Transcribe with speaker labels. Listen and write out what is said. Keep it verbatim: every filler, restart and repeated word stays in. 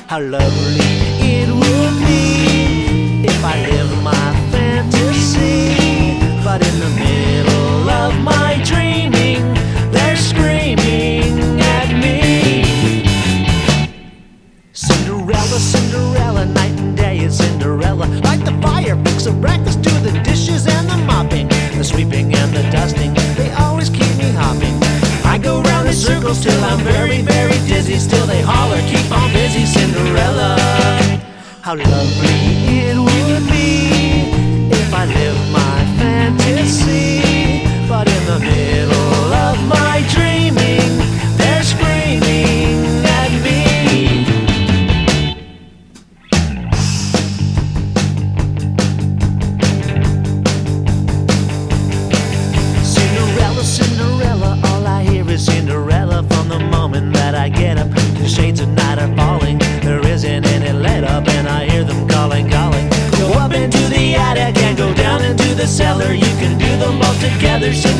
Speaker 1: How lovely it would be if I lived my fantasy. But in the middle of my dreaming, they're screaming at me. Cinderella, Cinderella, night and day is Cinderella. Light the fire, fix the breakfast, do the dishes and the mopping, the sweeping and the dusting, they always keep me hopping. I go round in circles till I'm very, very dizzy. Still they holler, keep on busy, Cinderella. How lovely it would be if I lived my fantasy. But in the middle of my dreaming, they're screaming at me. Cinderella, Cinderella, all I hear is Cinderella. From the moment that I get up, the shades of night are falling. There isn't any let up and I hear them calling, calling. Go up into the attic and go down into the cellar. You can do them both together, Cinderella.